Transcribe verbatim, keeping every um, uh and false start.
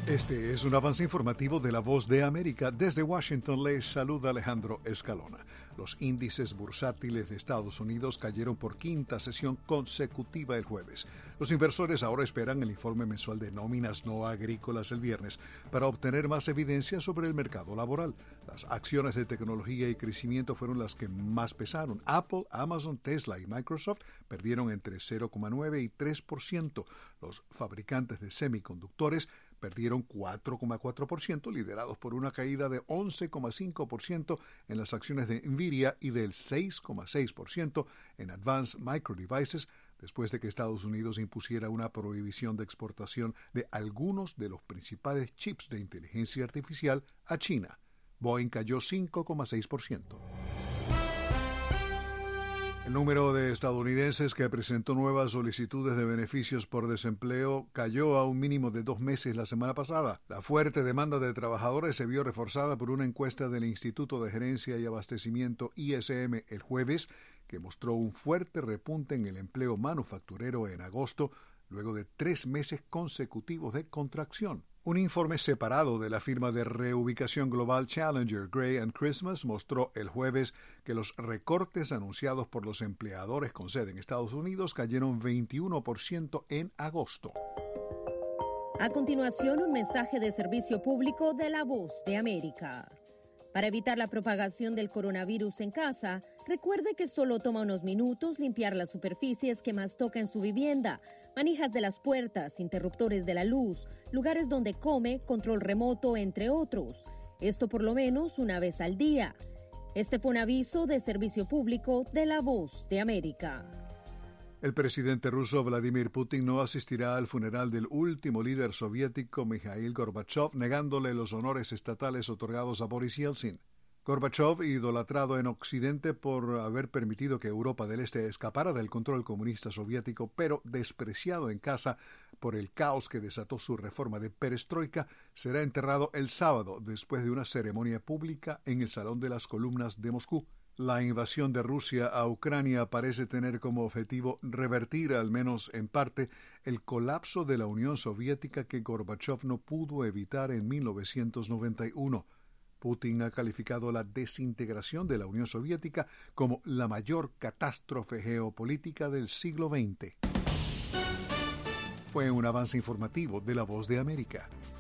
Este es un avance informativo de La Voz de América. Desde Washington les saluda Alejandro Escalona. Los índices bursátiles de Estados Unidos cayeron por quinta sesión consecutiva el jueves. Los inversores ahora esperan el informe mensual de nóminas no agrícolas el viernes para obtener más evidencia sobre el mercado laboral. Las acciones de tecnología y crecimiento fueron las que más pesaron. Apple, Amazon, Tesla y Microsoft perdieron entre cero coma nueve y tres por ciento. Los fabricantes de semiconductores perdieron cuatro coma cuatro por ciento, liderados por una caída de once coma cinco por ciento en las acciones de Nvidia y del seis coma seis por ciento en Advanced Micro Devices, después de que Estados Unidos impusiera una prohibición de exportación de algunos de los principales chips de inteligencia artificial a China. Boeing cayó cinco coma seis por ciento. El número de estadounidenses que presentó nuevas solicitudes de beneficios por desempleo cayó a un mínimo de dos meses la semana pasada. La fuerte demanda de trabajadores se vio reforzada por una encuesta del Instituto de Gerencia y Abastecimiento I S M el jueves, que mostró un fuerte repunte en el empleo manufacturero en agosto, luego de tres meses consecutivos de contracción. Un informe separado de la firma de reubicación global Challenger, Gray and Christmas mostró el jueves que los recortes anunciados por los empleadores con sede en Estados Unidos cayeron veintiuno por ciento en agosto. A continuación, un mensaje de servicio público de La Voz de América. Para evitar la propagación del coronavirus en casa, recuerde que solo toma unos minutos limpiar las superficies que más toca en su vivienda, manijas de las puertas, interruptores de la luz, lugares donde come, control remoto, entre otros. Esto por lo menos una vez al día. Este fue un aviso de servicio público de La Voz de América. El presidente ruso Vladimir Putin no asistirá al funeral del último líder soviético Mikhail Gorbachev, negándole los honores estatales otorgados a Boris Yeltsin. Gorbachev, idolatrado en Occidente por haber permitido que Europa del Este escapara del control comunista soviético, pero despreciado en casa por el caos que desató su reforma de perestroika, será enterrado el sábado después de una ceremonia pública en el Salón de las Columnas de Moscú. La invasión de Rusia a Ucrania parece tener como objetivo revertir, al menos en parte, el colapso de la Unión Soviética que Gorbachev no pudo evitar en mil novecientos noventa y uno. Putin ha calificado la desintegración de la Unión Soviética como la mayor catástrofe geopolítica del siglo veinte. Fue un avance informativo de La Voz de América.